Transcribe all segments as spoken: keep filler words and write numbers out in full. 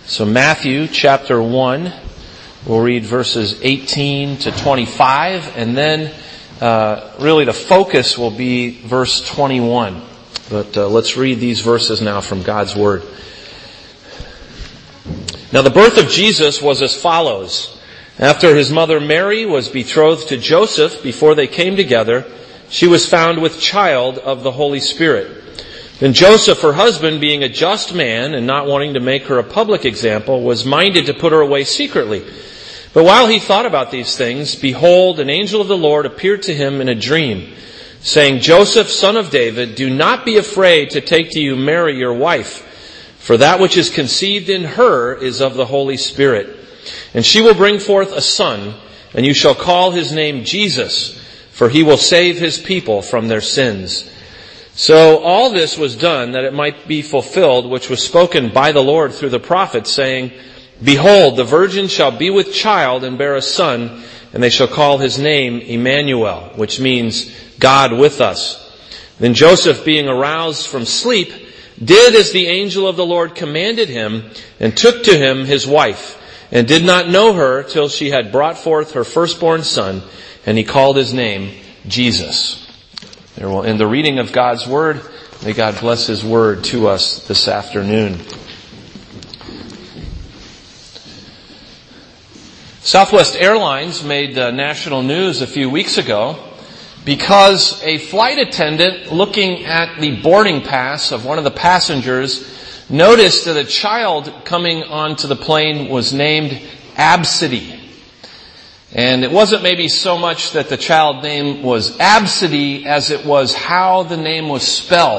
So Matthew chapter one, we'll read verses eighteen to twenty-five, and then uh, really the focus will be verse twenty-one. But uh, let's read these verses now from God's Word. Now the birth of Jesus was as follows. After his mother Mary was betrothed to Joseph, before they came together, she was found with child of the Holy Spirit. Then Joseph, her husband, being a just man and not wanting to make her a public example, was minded to put her away secretly. But while he thought about these things, behold, an angel of the Lord appeared to him in a dream, saying, Joseph, son of David, do not be afraid to take to you Mary your wife, for that which is conceived in her is of the Holy Spirit. And she will bring forth a son, and you shall call his name Jesus, for he will save his people from their sins. So all this was done that it might be fulfilled, which was spoken by the Lord through the prophet, saying, Behold, the virgin shall be with child and bear a son, and they shall call his name Emmanuel, which means God with us. Then Joseph, being aroused from sleep, did as the angel of the Lord commanded him, and took to him his wife, and did not know her till she had brought forth her firstborn son, and he called his name Jesus. There will end the reading of God's Word. May God bless His Word to us this afternoon. Southwest Airlines made uh, national news a few weeks ago because a flight attendant looking at the boarding pass of one of the passengers noticed that a child coming onto the plane was named Absidy. And it wasn't maybe so much that the child name was Absidy as it was how the name was spelled.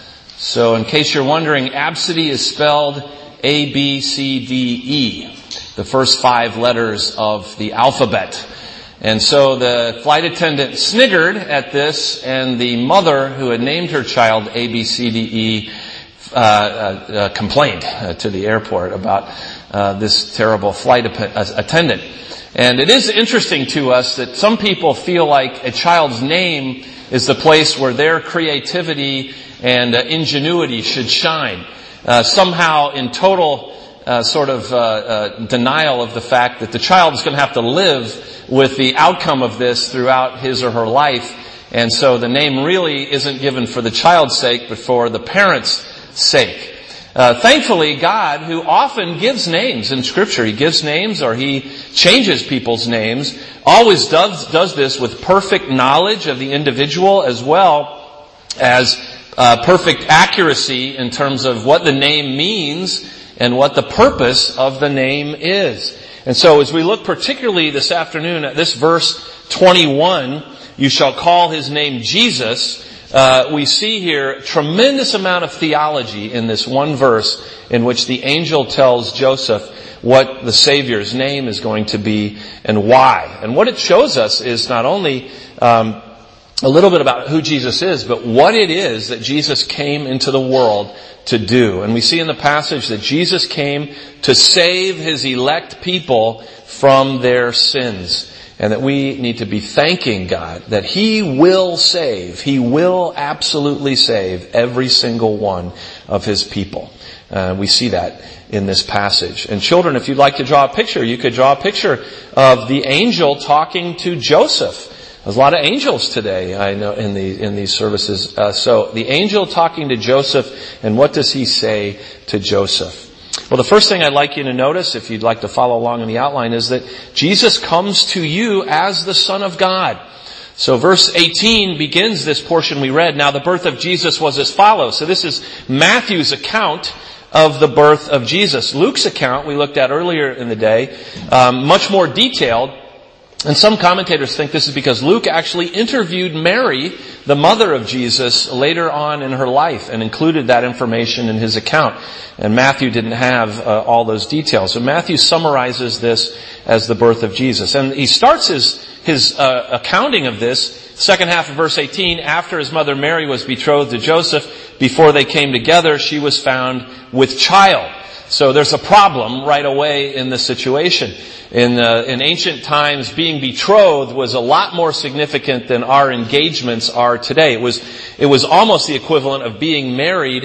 So in case you're wondering, Absidy is spelled A B C D E, the first five letters of the alphabet. And so the flight attendant sniggered at this, and the mother who had named her child A B C D E uh, uh, uh, complained uh, to the airport about uh, this terrible flight ap- attendant. And it is interesting to us that some people feel like a child's name is the place where their creativity and uh, ingenuity should shine. Uh, somehow in total uh, sort of uh, uh, denial of the fact that the child is going to have to live with the outcome of this throughout his or her life. And so the name really isn't given for the child's sake, but for the parent's sake. Uh, thankfully, God, who often gives names in Scripture, He gives names or He changes people's names, always does, does this with perfect knowledge of the individual as well as uh, perfect accuracy in terms of what the name means and what the purpose of the name is. And so as we look particularly this afternoon at this verse twenty-one, you shall call his name Jesus, Uh, we see here a tremendous amount of theology in this one verse in which the angel tells Joseph what the Savior's name is going to be and why. And what it shows us is not only um, a little bit about who Jesus is, but what it is that Jesus came into the world to do. And we see in the passage that Jesus came to save His elect people from their sins. And that we need to be thanking God that He will save. He will absolutely save every single one of His people. Uh, we see that in this passage. And children, if you'd like to draw a picture, you could draw a picture of the angel talking to Joseph. There's a lot of angels today, I know, in the in these services. Uh, so the angel talking to Joseph, and what does he say to Joseph? Well, the first thing I'd like you to notice, if you'd like to follow along in the outline, is that Jesus comes to you as the Son of God. So verse eighteen begins this portion we read. Now the birth of Jesus was as follows. So this is Matthew's account of the birth of Jesus. Luke's account we looked at earlier in the day, um, much more detailed. And some commentators think this is because Luke actually interviewed Mary, the mother of Jesus, later on in her life and included that information in his account. And Matthew didn't have uh, all those details. So Matthew summarizes this as the birth of Jesus. And he starts his, his uh, accounting of this, second half of verse eighteen, after his mother Mary was betrothed to Joseph, before they came together, she was found with child. So there's a problem right away in the situation. In, uh, in ancient times, being betrothed was a lot more significant than our engagements are today. It was, it was almost the equivalent of being married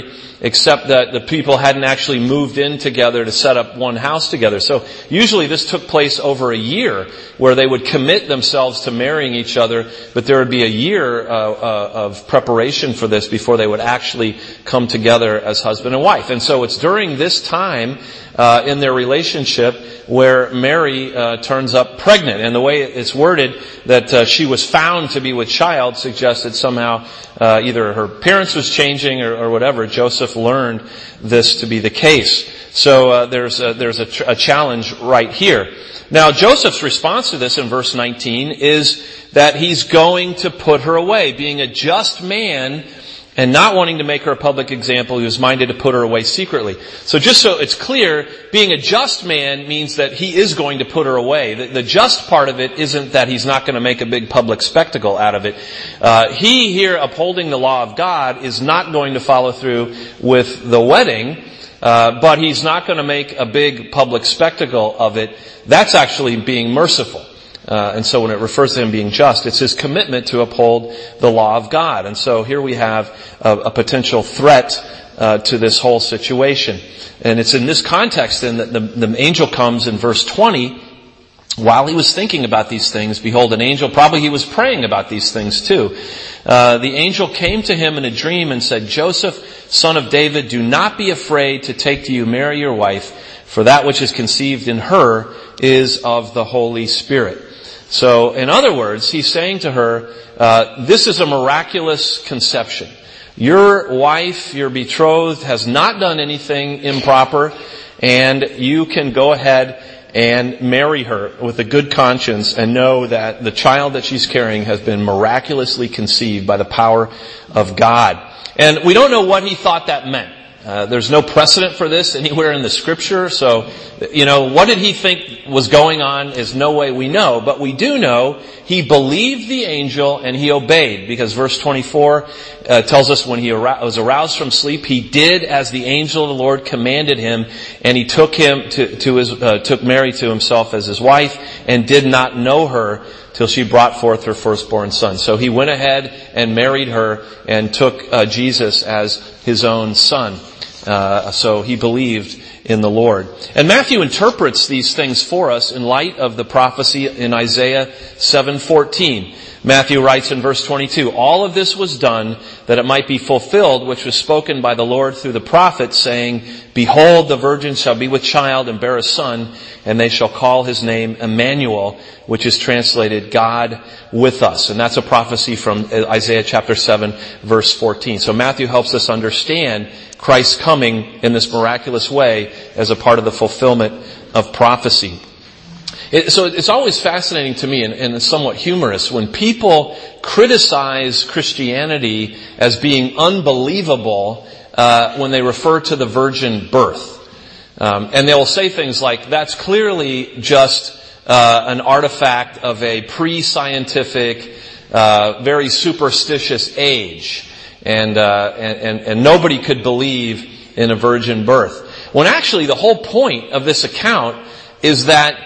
except that the people hadn't actually moved in together to set up one house together. So usually this took place over a year, where they would commit themselves to marrying each other, but there would be a year uh, uh, of preparation for this before they would actually come together as husband and wife. And so it's during this time uh, in their relationship where Mary uh, turns up pregnant. And the way it's worded, that uh, she was found to be with child, suggests that somehow uh, either her appearance was changing or, or whatever. Joseph learned this to be the case. So uh, there's a, there's a, tr- a challenge right here. Now, Joseph's response to this in verse nineteen is that he's going to put her away. Being a just man and not wanting to make her a public example, he was minded to put her away secretly. So just so it's clear, being a just man means that he is going to put her away. The, the just part of it isn't that he's not going to make a big public spectacle out of it. Uh, he here, upholding the law of God, is not going to follow through with the wedding, uh, but he's not going to make a big public spectacle of it. That's actually being merciful. Uh, and so when it refers to him being just, it's his commitment to uphold the law of God. And so here we have a, a potential threat uh, to this whole situation. And it's in this context then that the, the angel comes in verse twenty. While he was thinking about these things, behold, an angel, probably he was praying about these things too. Uh, the angel came to him in a dream and said, Joseph, son of David, do not be afraid to take to you Mary your wife, for that which is conceived in her is of the Holy Spirit. So, in other words, he's saying to her, uh, this is a miraculous conception. Your wife, your betrothed, has not done anything improper, and you can go ahead and marry her with a good conscience and know that the child that she's carrying has been miraculously conceived by the power of God. And we don't know what he thought that meant. Uh, there's no precedent for this anywhere in the scripture. So, you know, what did he think was going on is no way we know. But we do know he believed the angel and he obeyed. Because verse twenty-four uh, tells us when he arou- was aroused from sleep, he did as the angel of the Lord commanded him. And he took him to, to his, uh, took Mary to himself as his wife and did not know her till she brought forth her firstborn son. So he went ahead and married her and took uh, Jesus as his own son. Uh, so he believed in the Lord. And Matthew interprets these things for us in light of the prophecy in Isaiah seven fourteen. Matthew writes in verse twenty-two, all of this was done that it might be fulfilled, which was spoken by the Lord through the prophet, saying, behold, the virgin shall be with child and bear a son, and they shall call his name Emmanuel, which is translated God with us. And that's a prophecy from Isaiah chapter seven, verse fourteen. So Matthew helps us understand Christ's coming in this miraculous way as a part of the fulfillment of prophecy. It, so it's always fascinating to me and, and somewhat humorous when people criticize Christianity as being unbelievable uh, when they refer to the virgin birth. Um, and they'll say things like, that's clearly just uh, an artifact of a pre-scientific, uh, very superstitious age. And, uh, and, and, and nobody could believe in a virgin birth. When actually the whole point of this account is that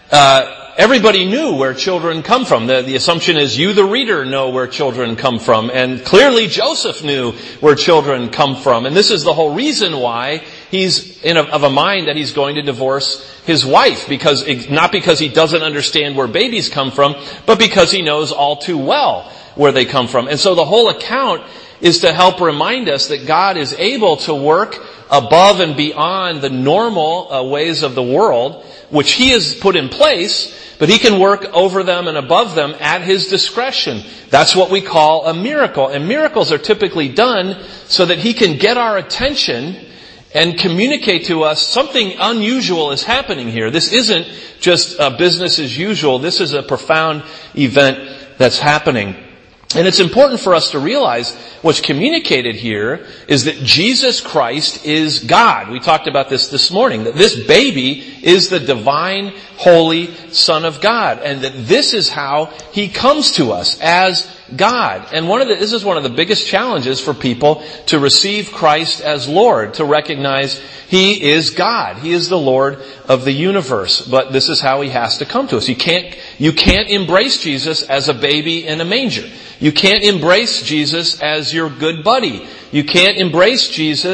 uh, everybody knew where children come from. The, the assumption is you, the reader, know where children come from. And clearly Joseph knew where children come from. And this is the whole reason why he's in a, of a mind that he's going to divorce his wife. Because not because he doesn't understand where babies come from, but because he knows all too well where they come from. And so the whole account is to help remind us that God is able to work above and beyond the normal uh, ways of the world, which he has put in place, but he can work over them and above them at his discretion. That's what we call a miracle. And miracles are typically done so that he can get our attention and communicate to us something unusual is happening here. This isn't just uh, business as usual. This is a profound event that's happening. And it's important for us to realize what's communicated here is that Jesus Christ is God. We talked about this this morning, that this baby is the divine, holy Son of God, and that this is how he comes to us as God. And one of the, this is one of the biggest challenges for people to receive Christ as Lord, to recognize he is God. He is the Lord of the universe. But this is how he has to come to us. You can't, you can't embrace Jesus as a baby in a manger. You can't embrace Jesus as your good buddy. You can't embrace Jesus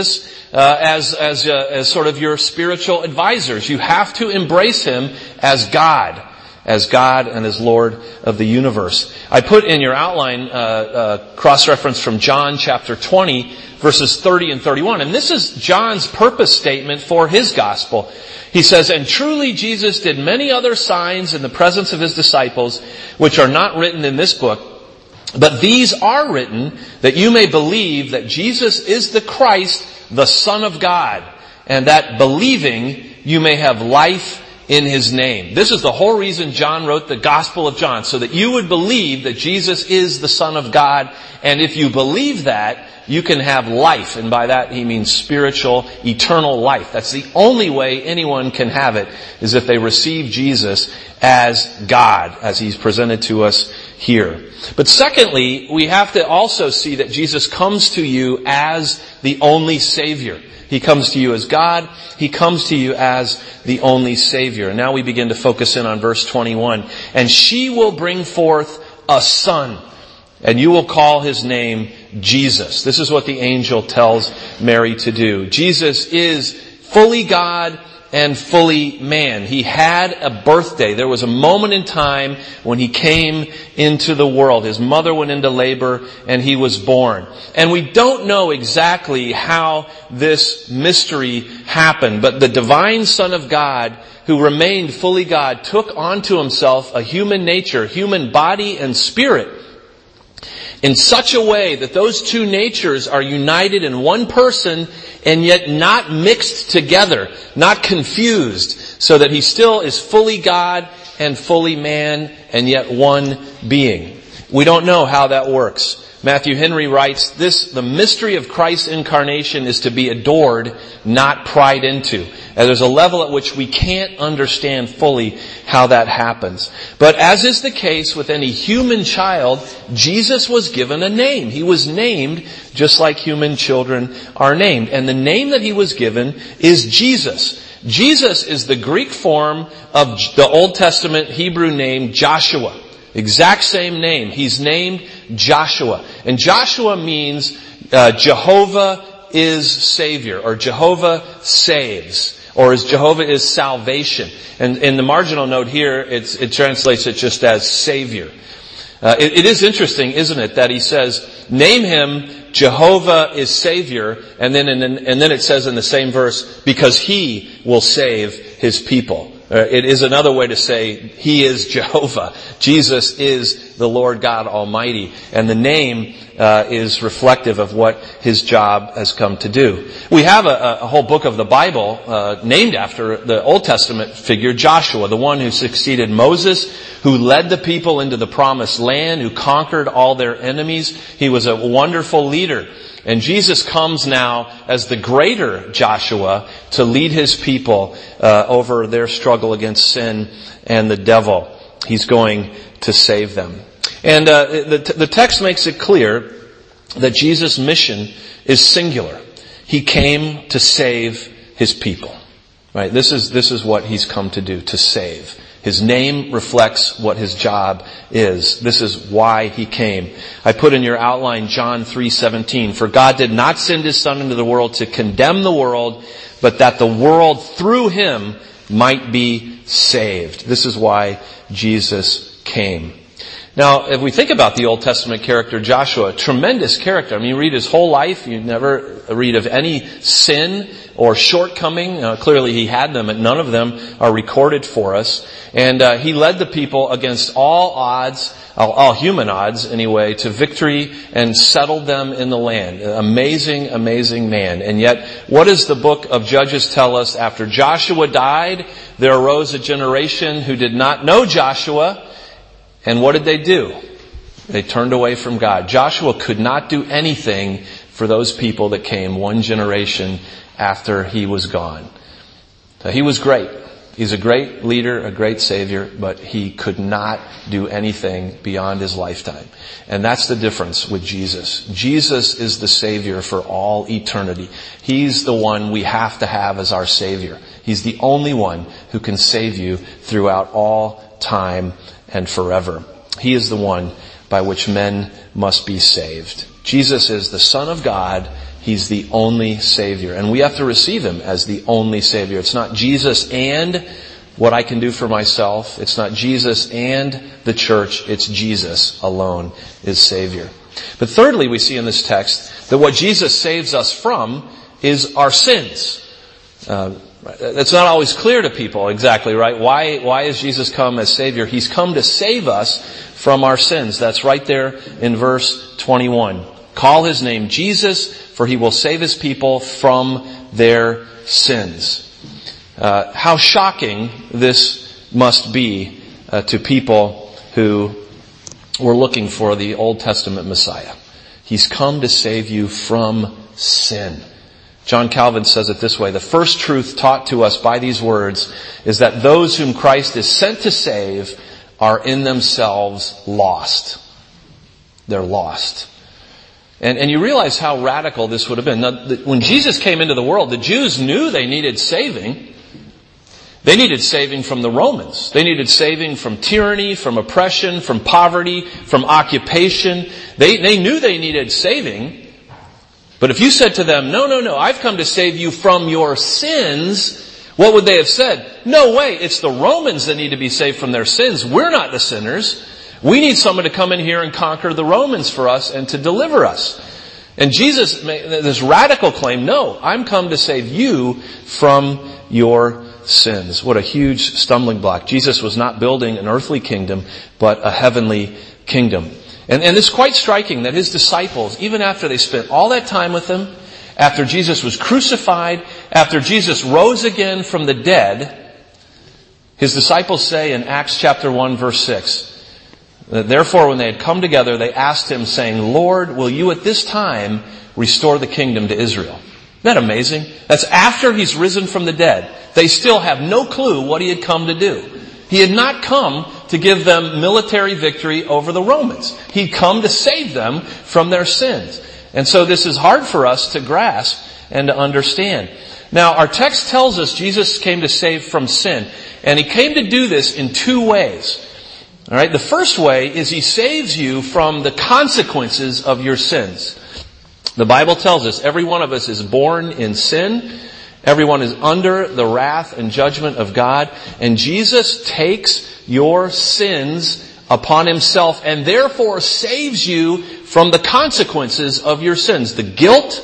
uh, as as uh, as sort of your spiritual advisors. You have to embrace Him as God, as God and as Lord of the universe. I put in your outline uh, uh, cross-reference from John chapter twenty, verses thirty and thirty-one. And this is John's purpose statement for his gospel. He says, "And truly Jesus did many other signs in the presence of His disciples, which are not written in this book. But these are written that you may believe that Jesus is the Christ, the Son of God, and that believing you may have life in His name." This is the whole reason John wrote the Gospel of John, so that you would believe that Jesus is the Son of God. And if you believe that, you can have life. And by that he means spiritual, eternal life. That's the only way anyone can have it, is if they receive Jesus as God, as He's presented to us here. But secondly, we have to also see that Jesus comes to you as the only Savior. He comes to you as God. He comes to you as the only Savior. And now we begin to focus in on verse twenty-one. "And she will bring forth a son, and you will call His name Jesus." This is what the angel tells Mary to do. Jesus is fully God and fully man. He had a birthday. There was a moment in time when He came into the world. His mother went into labor and He was born. And we don't know exactly how this mystery happened, but the divine Son of God, who remained fully God, took onto Himself a human nature, human body and spirit, in such a way that those two natures are united in one person and yet not mixed together, not confused, so that He still is fully God and fully man and yet one being. We don't know how that works. Matthew Henry writes, "This, the mystery of Christ's incarnation is to be adored, not pried into." And there's a level at which we can't understand fully how that happens. But as is the case with any human child, Jesus was given a name. He was named just like human children are named. And the name that He was given is Jesus. Jesus is the Greek form of the Old Testament Hebrew name Joshua. Exact same name. He's named Joshua. And Joshua means uh, Jehovah is Savior, or Jehovah saves, or as Jehovah is salvation. And in the marginal note here, it's, it translates it just as Savior. Uh, it, it is interesting, isn't it, that he says, name Him Jehovah is Savior, and then in, and then it says in the same verse, because He will save His people. Uh, it is another way to say He is Jehovah. Jesus is the Lord God Almighty. And the name uh, is reflective of what His job has come to do. We have a, a whole book of the Bible uh, named after the Old Testament figure Joshua, the one who succeeded Moses, who led the people into the promised land, who conquered all their enemies. He was a wonderful leader. And Jesus comes now as the greater Joshua to lead His people uh, over their struggle against sin and the devil. He's going to save them. And uh, the, the text makes it clear that Jesus' mission is singular. He came to save His people. Right? This is this is what He's come to do, to save. His name reflects what His job is. This is why He came. I put in your outline John three seventeen. "For God did not send His Son into the world to condemn the world, but that the world through Him might be saved." This is why Jesus came. Now, if we think about the Old Testament character Joshua, tremendous character. I mean, you read his whole life, you never read of any sin or shortcoming. Uh, clearly he had them, and none of them are recorded for us. And uh, he led the people against all odds, all, all human odds anyway, to victory and settled them in the land. Amazing, amazing man. And yet, what does the book of Judges tell us? After Joshua died, there arose a generation who did not know Joshua. And what did they do? They turned away from God. Joshua could not do anything for those people that came one generation after he was gone. So he was great. He's a great leader, a great Savior, but he could not do anything beyond his lifetime. And that's the difference with Jesus. Jesus is the Savior for all eternity. He's the one we have to have as our Savior. He's the only one who can save you throughout all time and forever. He is the one by which men must be saved. Jesus is the Son of God. He He's the only Savior. And we have to receive Him as the only Savior. It's not Jesus and what I can do for myself. It's not Jesus and the church. It's Jesus alone is Savior. But thirdly, we see in this text that what Jesus saves us from is our sins. Uh, it's not always clear to people exactly, right? Why, why has Jesus come as Savior? He's come to save us from our sins. That's right there in verse twenty-one. Call His name Jesus, for He will save His people from their sins. Uh, how shocking this must be uh, to people who were looking for the Old Testament Messiah. He's come to save you from sin. John Calvin says it this way: the first truth taught to us by these words is that those whom Christ is sent to save are in themselves lost. They're lost. And, and you realize how radical this would have been. Now, when Jesus came into the world, the Jews knew they needed saving. They needed saving from the Romans. They needed saving from tyranny, from oppression, from poverty, from occupation. They, they knew they needed saving. But if you said to them, no, no, no, I've come to save you from your sins, what would they have said? No way, it's the Romans that need to be saved from their sins. We're not the sinners. We need someone to come in here and conquer the Romans for us and to deliver us. And Jesus made this radical claim, no, I'm come to save you from your sins. What a huge stumbling block. Jesus was not building an earthly kingdom, but a heavenly kingdom. And, and it's quite striking that His disciples, even after they spent all that time with Him, after Jesus was crucified, after Jesus rose again from the dead, His disciples say in Acts chapter one verse six, therefore when they had come together, they asked Him saying, Lord, will you at this time restore the kingdom to Israel? Isn't that amazing? That's after He's risen from the dead. They still have no clue what He had come to do. He had not come to give them military victory over the Romans. He'd come to save them from their sins. And so this is hard for us to grasp and to understand. Now, our text tells us Jesus came to save from sin. And He came to do this in two ways. All right, the first way is He saves you from the consequences of your sins. The Bible tells us every one of us is born in sin. Everyone is under the wrath and judgment of God. And Jesus takes your sins upon Himself and therefore saves you from the consequences of your sins. The guilt,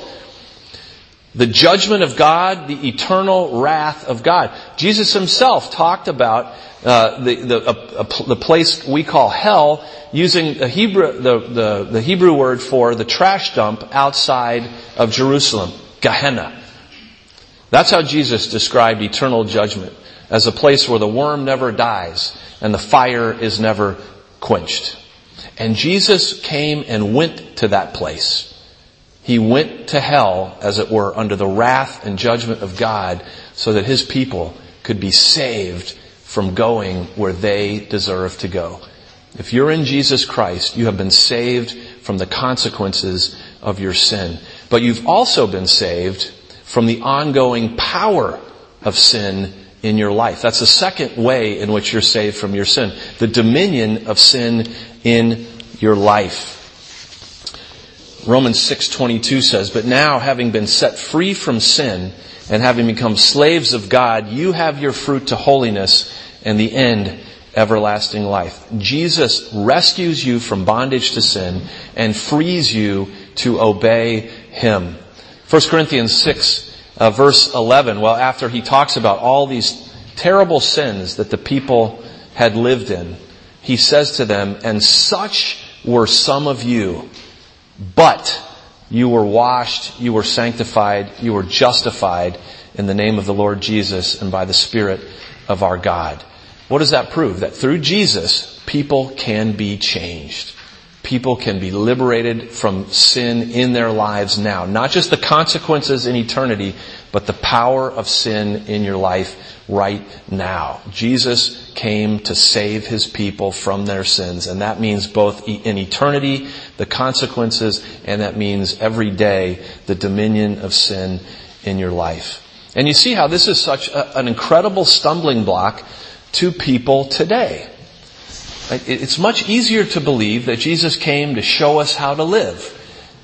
the judgment of God, the eternal wrath of God. Jesus Himself talked about uh, the the, a, a, the place we call hell, using a Hebrew the, the the Hebrew word for the trash dump outside of Jerusalem, Gehenna. That's how Jesus described eternal judgment, as a place where the worm never dies and the fire is never quenched. And Jesus came and went to that place. He went to hell, as it were, under the wrath and judgment of God, so that His people could be saved from going where they deserve to go. If you're in Jesus Christ, you have been saved from the consequences of your sin. But you've also been saved from the ongoing power of sin in your life. That's the second way in which you're saved from your sin. The dominion of sin in your life. Romans six twenty-two says, but now, having been set free from sin and having become slaves of God, you have your fruit to holiness and the end, everlasting life. Jesus rescues you from bondage to sin and frees you to obey Him. First Corinthians six, uh, verse eleven, well, after he talks about all these terrible sins that the people had lived in, he says to them, and such were some of you, but you were washed, you were sanctified, you were justified in the name of the Lord Jesus and by the Spirit of our God. What does that prove? That through Jesus, people can be changed. People can be liberated from sin in their lives now. Not just the consequences in eternity, but the power of sin in your life right now. Jesus came to save His people from their sins. And that means both in eternity, the consequences, and that means every day, the dominion of sin in your life. And you see how this is such a, an incredible stumbling block to people today. It's much easier to believe that Jesus came to show us how to live.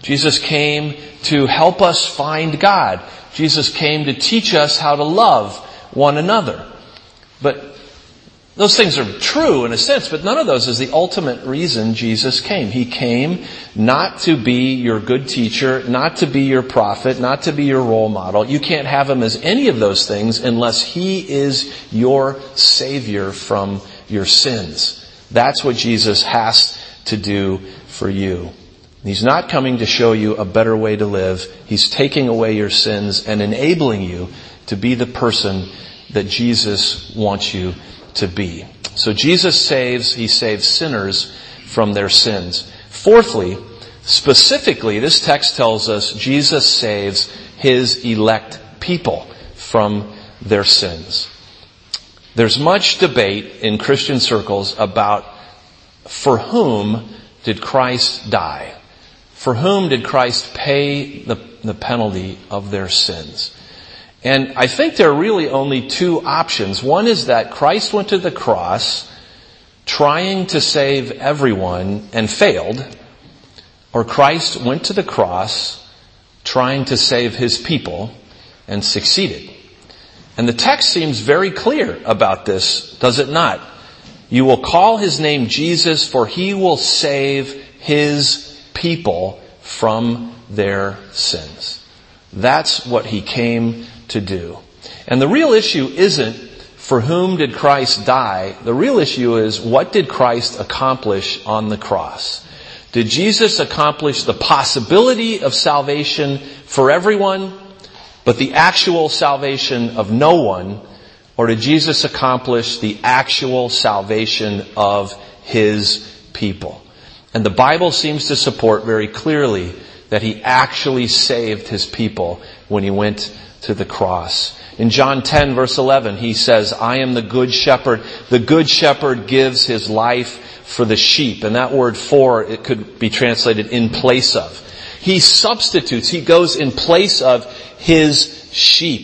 Jesus came to help us find God. Jesus came to teach us how to love one another. But those things are true in a sense, but none of those is the ultimate reason Jesus came. He came not to be your good teacher, not to be your prophet, not to be your role model. You can't have him as any of those things unless he is your Savior from your sins. That's what Jesus has to do for you. He's not coming to show you a better way to live. He's taking away your sins and enabling you to be the person that Jesus wants you to be. So Jesus saves, he saves sinners from their sins. Fourthly, specifically, this text tells us Jesus saves his elect people from their sins. There's much debate in Christian circles about for whom did Christ die? For whom did Christ pay the, the penalty of their sins? And I think there are really only two options. One is that Christ went to the cross trying to save everyone and failed, or Christ went to the cross trying to save his people and succeeded. And the text seems very clear about this, does it not? You will call his name Jesus, for he will save his people from their sins. That's what he came to do. And the real issue isn't for whom did Christ die. The real issue is what did Christ accomplish on the cross? Did Jesus accomplish the possibility of salvation for everyone, but the actual salvation of no one? Or did Jesus accomplish the actual salvation of his people? And the Bible seems to support very clearly that he actually saved his people when he went to the cross. In John ten verse eleven, he says, I am the good shepherd. The good shepherd gives his life for the sheep. And that word for, it could be translated in place of. He substitutes, he goes in place of his sheep.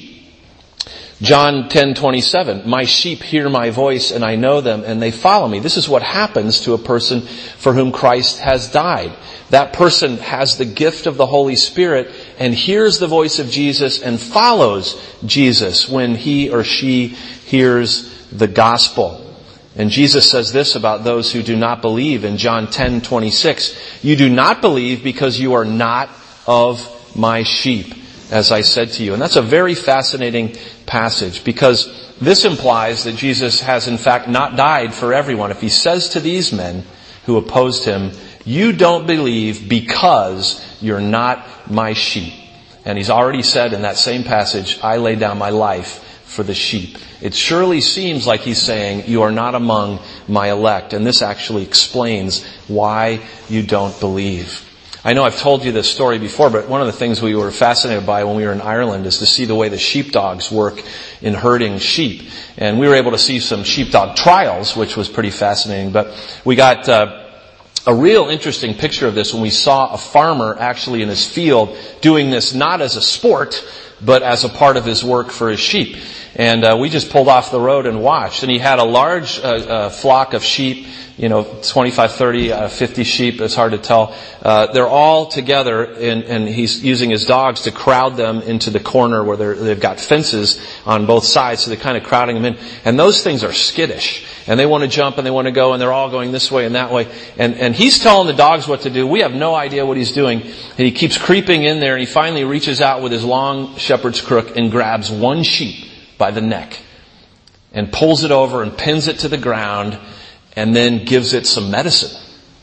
John ten twenty-seven, my sheep hear my voice and I know them and they follow me. This is what happens to a person for whom Christ has died. That person has the gift of the Holy Spirit and hears the voice of Jesus and follows Jesus when he or she hears the gospel. And Jesus says this about those who do not believe in John ten twenty-six. You do not believe because you are not of my sheep, as I said to you. And that's a very fascinating passage because this implies that Jesus has in fact not died for everyone. If he says to these men who opposed him, you don't believe because you're not my sheep. And he's already said in that same passage, I lay down my life for the sheep. It surely seems like he's saying, you are not among my elect. And this actually explains why you don't believe. I know I've told you this story before, but one of the things we were fascinated by when we were in Ireland is to see the way the sheepdogs work in herding sheep. And we were able to see some sheepdog trials, which was pretty fascinating. But we got uh, a real interesting picture of this when we saw a farmer actually in his field doing this not as a sport, but as a part of his work for his sheep. And uh, we just pulled off the road and watched. And he had a large uh, uh, flock of sheep, you know, twenty-five, thirty, uh, fifty sheep. It's hard to tell. Uh, they're all together, and, and he's using his dogs to crowd them into the corner where they're, they've got fences on both sides, so they're kind of crowding them in. And those things are skittish. And they want to jump and they want to go, and they're all going this way and that way. And, and he's telling the dogs what to do. We have no idea what he's doing. And he keeps creeping in there, and he finally reaches out with his long shepherd's crook and grabs one sheep by the neck and pulls it over and pins it to the ground and then gives it some medicine.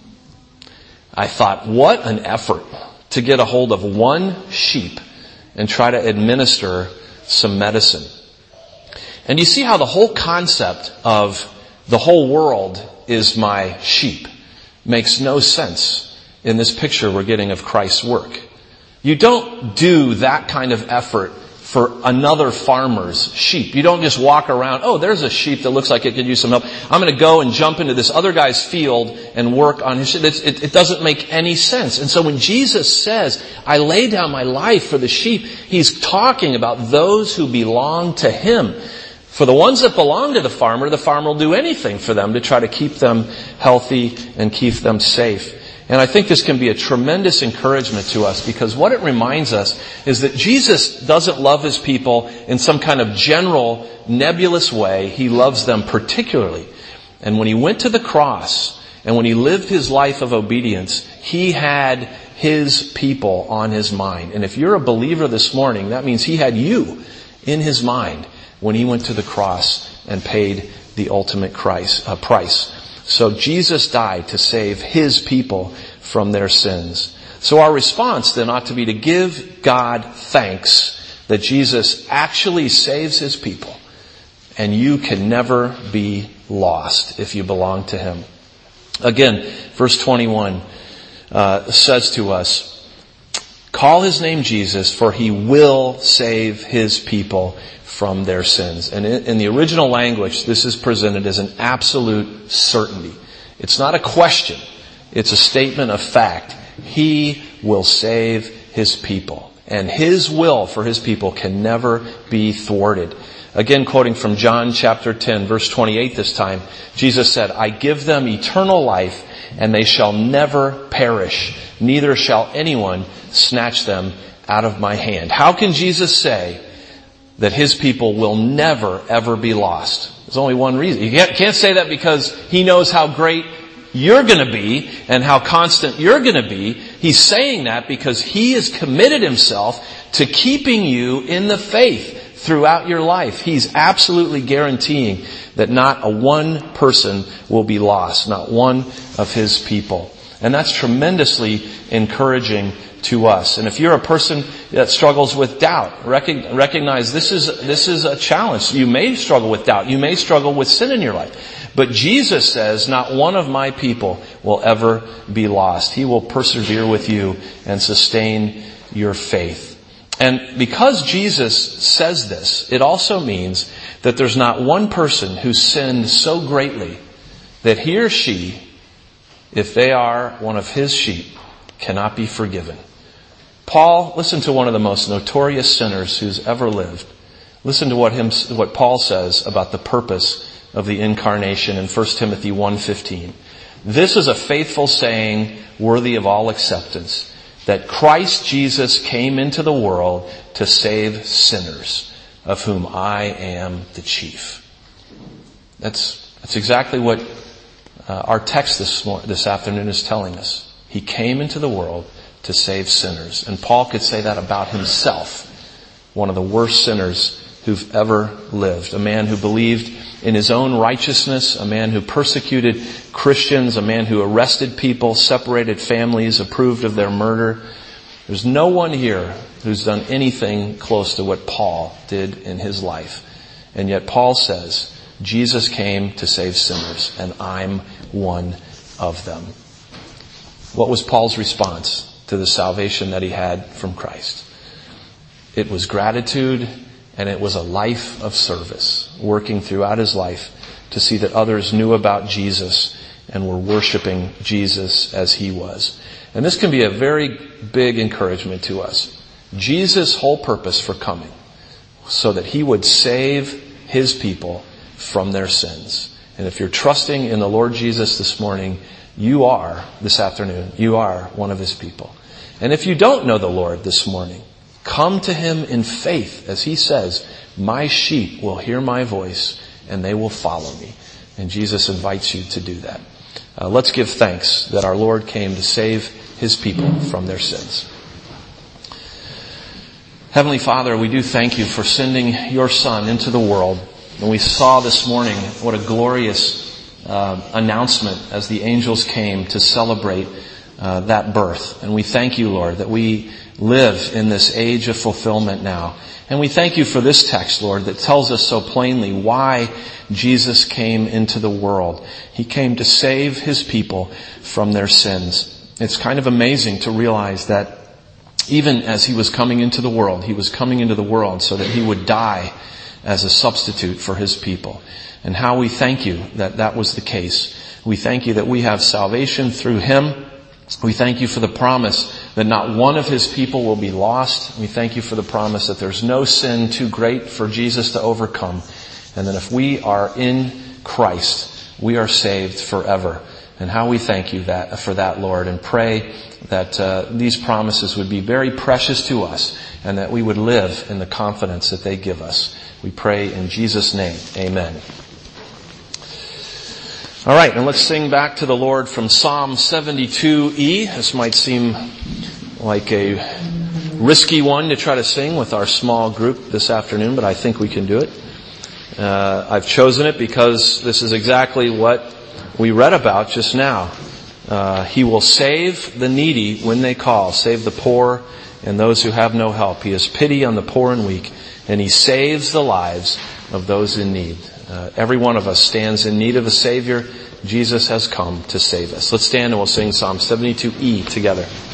I thought, what an effort to get a hold of one sheep and try to administer some medicine. And you see how the whole concept of the whole world is my sheep makes no sense in this picture we're getting of Christ's work. You don't do that kind of effort for another farmer's sheep. You don't just walk around, oh, there's a sheep that looks like it could use some help. I'm going to go and jump into this other guy's field and work on his sheep. It, it doesn't make any sense. And so when Jesus says, I lay down my life for the sheep, he's talking about those who belong to him. For the ones that belong to the farmer, the farmer will do anything for them to try to keep them healthy and keep them safe. And I think this can be a tremendous encouragement to us, because what it reminds us is that Jesus doesn't love his people in some kind of general, nebulous way. He loves them particularly. And when he went to the cross and when he lived his life of obedience, he had his people on his mind. And if you're a believer this morning, that means he had you in his mind when he went to the cross and paid the ultimate Christ, uh, price. So Jesus died to save his people from their sins. So our response then ought to be to give God thanks that Jesus actually saves his people. And you can never be lost if you belong to him. Again, verse twenty-one uh, says to us, call his name Jesus, for he will save his people from their sins. And in the original language, this is presented as an absolute certainty. It's not a question. It's a statement of fact. He will save his people. And his will for his people can never be thwarted. Again, quoting from John chapter ten, verse twenty-eight this time, Jesus said, I give them eternal life, and they shall never perish. Neither shall anyone snatch them out of my hand. How can Jesus say that his people will never, ever be lost? There's only one reason. You can't say that because he knows how great you're going to be and how constant you're going to be. He's saying that because he has committed himself to keeping you in the faith throughout your life. He's absolutely guaranteeing that not a one person will be lost, not one of his people. And that's tremendously encouraging to us. And if you're a person that struggles with doubt, recognize this is this is a challenge. You may struggle with doubt. You may struggle with sin in your life. But Jesus says, not one of my people will ever be lost. He will persevere with you and sustain your faith. And because Jesus says this, it also means that there's not one person who's sinned so greatly that he or she, if they are one of his sheep, cannot be forgiven. Paul, listen to one of the most notorious sinners who's ever lived. Listen to what him, what Paul says about the purpose of the incarnation in First Timothy one fifteen. This is a faithful saying worthy of all acceptance, that Christ Jesus came into the world to save sinners, of whom I am the chief. That's, that's exactly what uh, our text this morning, this afternoon is telling us. He came into the world to save sinners. And Paul could say that about himself, one of the worst sinners who've ever lived. A man who believed in his own righteousness, a man who persecuted Christians, a man who arrested people, separated families, approved of their murder. There's no one here who's done anything close to what Paul did in his life. And yet Paul says, Jesus came to save sinners, and I'm one of them. What was Paul's response to the salvation that he had from Christ? It was gratitude, and it was a life of service, working throughout his life to see that others knew about Jesus and were worshiping Jesus as he was. And this can be a very big encouragement to us. Jesus' whole purpose for coming, so that he would save his people from their sins. And if you're trusting in the Lord Jesus this morning, you are, this afternoon, you are one of his people. And if you don't know the Lord this morning, come to him in faith, as he says, my sheep will hear my voice and they will follow me. And Jesus invites you to do that. Uh, let's give thanks that our Lord came to save his people from their sins. Heavenly Father, we do thank you for sending your Son into the world. And we saw this morning what a glorious uh, announcement as the angels came to celebrate uh, that birth. And we thank you, Lord, that we live in this age of fulfillment now. And we thank you for this text, Lord, that tells us so plainly why Jesus came into the world. He came to save his people from their sins. It's kind of amazing to realize that even as he was coming into the world, he was coming into the world so that he would die as a substitute for his people. And how we thank you that that was the case. We thank you that we have salvation through him. We thank you for the promise that not one of his people will be lost. We thank you for the promise that there's no sin too great for Jesus to overcome. And that if we are in Christ, we are saved forever. And how we thank you that for that, Lord, and pray that uh, these promises would be very precious to us and that we would live in the confidence that they give us. We pray in Jesus' name. Amen. All right, and let's sing back to the Lord from Psalm seventy-two E. This might seem like a risky one to try to sing with our small group this afternoon, but I think we can do it. Uh, I've chosen it because this is exactly what we read about just now. Uh, he will save the needy when they call, save the poor and those who have no help. He has pity on the poor and weak, and He saves the lives of those in need. Uh, every one of us stands in need of a Savior. Jesus has come to save us. Let's stand and we'll sing Psalm seventy-two E together.